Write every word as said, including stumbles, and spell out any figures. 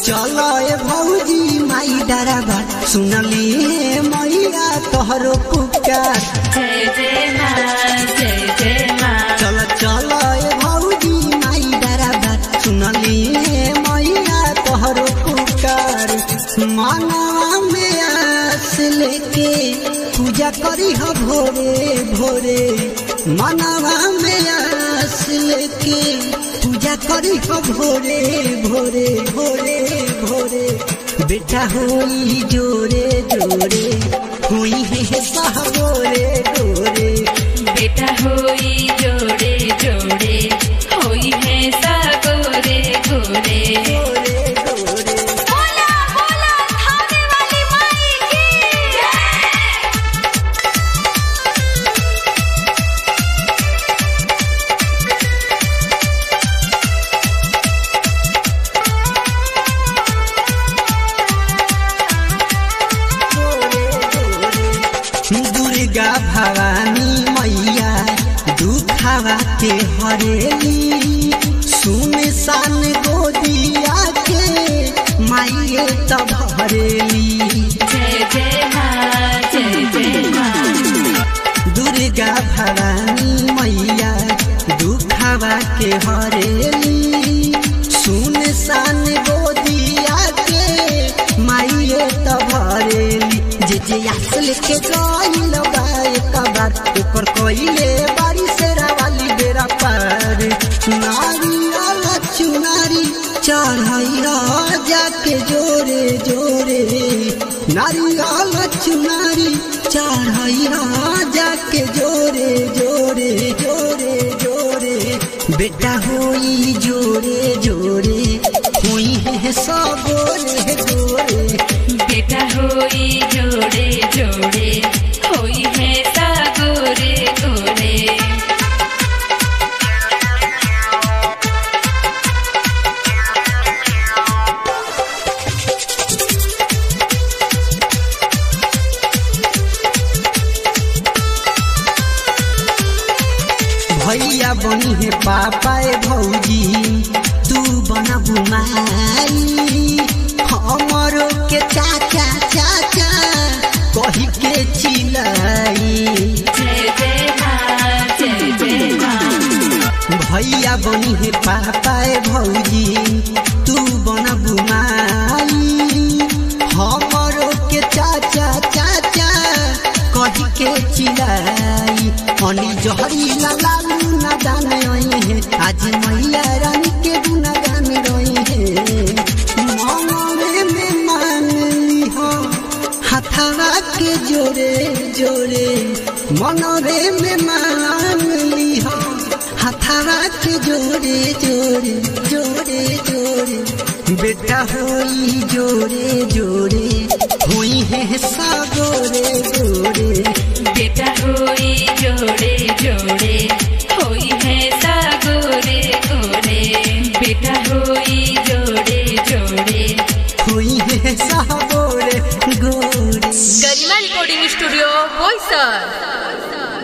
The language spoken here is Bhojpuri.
चलो ए भौजी माई डराबा सुनली मैया तोहरो पुकार। जय जय माँ जय जय माँ। चलो चलो ए भौजी माई डराबा सुनली मैया तोहरो पुकार। मनवा में आस लेके पूजा करी हो भोरे भोरे। मनवा में आस लेके पूजा करी हो भोरे भोरे भोरे भोरे। बेटा होई जोरे जोरे हुई है सह गोरे गोरे। बेटा होई जोड़े जोड़े होई है सा गोरे गोरे गोरे गोरे। बोला बोला थाने वाली माई की जय। दुर्गा भवानी मैया दुखावा के हरेली। सुनसान गोदिया के माइये तब हरेली। जय जय माँ जय जय माँ। दुर्गा भवानी मैया दुखावा के हरेली। सुनसान गोदिया के माइये तब हरेली। जे जे आसल के गइल बा एक बार ऊपर कोइले बारी सेरा वाली बेरा पार। नारियल चुनारी चढ़ैया जाके जोरे जोरे। नारियल चुनारी चढ़ैया जाके जोरे जोरे जोरे जोरे। बेटा होई जोरे जोरे हुई है सब गोरे गोरे। बेटा होई जोड़े जोड़े होई है सा गोरे गोरे। भैया बनी है पापा ए भौजी तू बना बुमाई। हमरो के चाचा चाचा कही के चिलाई। जय जय माँ जय जय माँ। भैया बनी है पापा ए भौजी तू बना बुमाई। हमरो के चाचा चाचा कही के चिलाई। अनी जहरी लालू ना जाने आई है आज मैया रानी के गुनागान रही है। मनवे में मान ली हो हथवा के जोरे जोरे। मनवे में मान ली हो हथवा के जोरे जोरे जोरे जोरे। बेटा होई जोरे जोरे हुई है सा गोरे गोरे। बेटा होई जोड़े जोड़े होई है सा गोरे गोरे। बेटा होई जोड़े जोड़े हुई है सा गोरे गोरे। Garima recording studio Boisar.